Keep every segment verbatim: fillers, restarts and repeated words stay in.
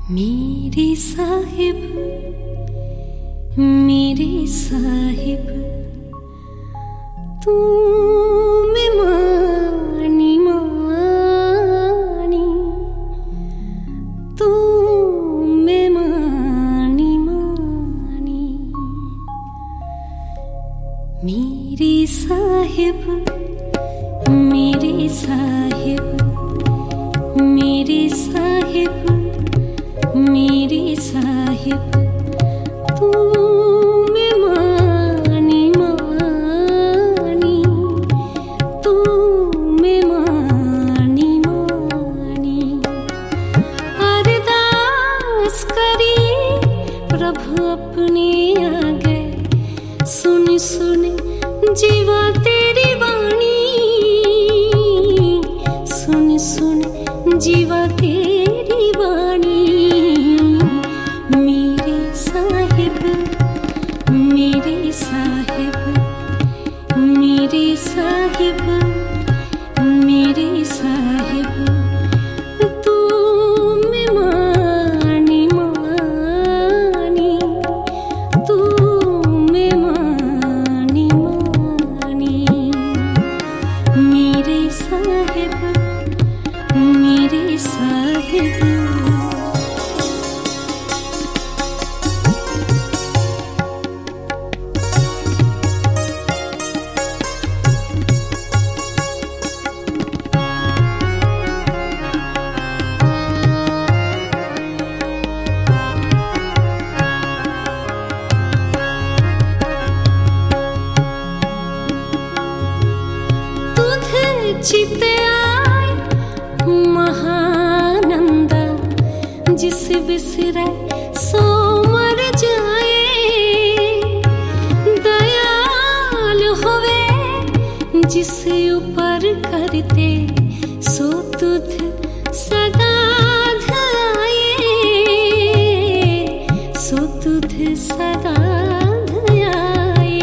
मेरे साहिब मेरे साहिब तू में मानी मानी तू में मानी मानी मेरे साहिब मेरे साहिब मेरे साहिब मेरे साहिब तू में मानी मानी तू में मानी मानी अरदास करी प्रभु अपने आगे सुन सुन जीवा तेरी वाणी सुन सुन जीवा तेरी वाणी मेरे साहिब मेरे साहिब मेरे साहिब मेरे साहिब तू में मानी मानी तू में मानी मानी मेरे साहिब मेरे साहिब चित आए महानंद जिस बिसरे सो मर जाए दयाल होवे जिस ऊपर करते सो तुध सदा धयाए सो तुध सदा धयाए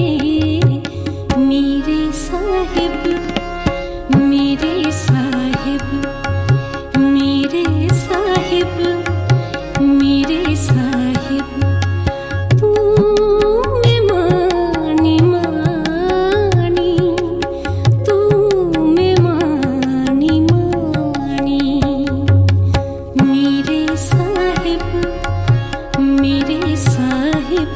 मेरे साहिब मेरे साहिब मेरे साहिब मेरे साहिब तू में मानी मानी तू में मानी मानी मेरे साहिब मेरे साहिब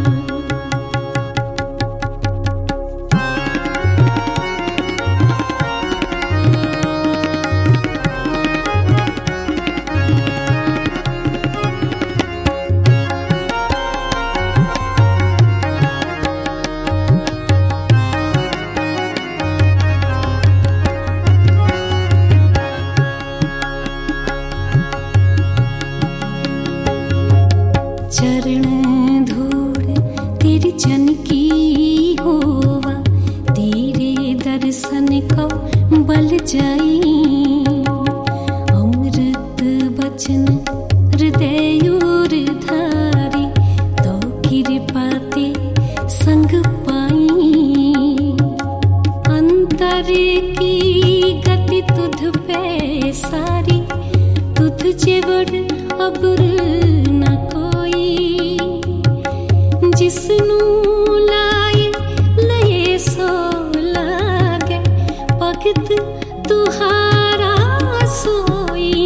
चरण धूल तेरी जन की होवा तेरे दर्शन को बल जाई अमृत बचन हृदय और धारी तो कृपा ते संग पाई अंतर की गति तुध पे सारी तुध जेवड़ अबुर न जिसनू लाए लये सो लागे भगत तुहारा सोई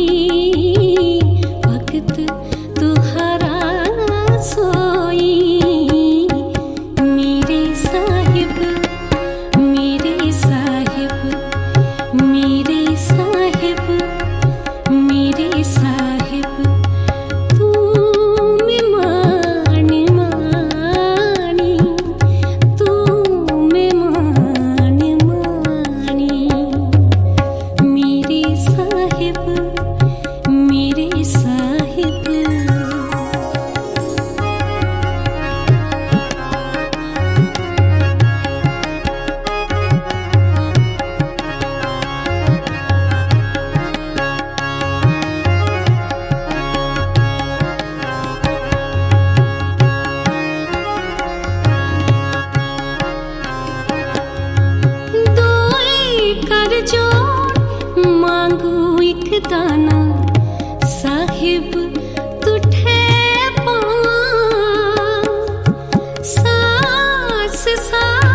भगत तुहारा सोई मेरे साहिब मेरे साहिब मेरे साहिब मेरे साहिब तू में मानी मानी तू में मानी मानी मेरे साहिब मेरे साहिब दाना साहिब साहिब